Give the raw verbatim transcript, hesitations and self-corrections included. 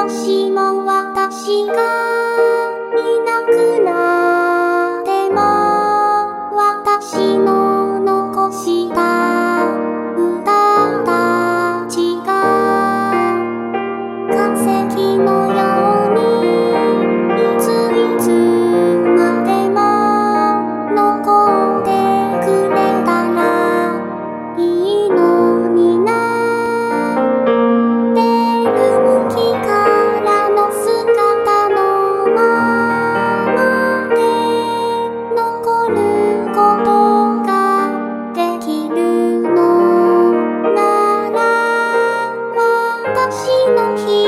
もしも私がいなくなっても私の残した歌たちが化石のようにいついつまでも残ってくれたらいいのにな。出る向きからの姿のままで残ることができるのなら私の日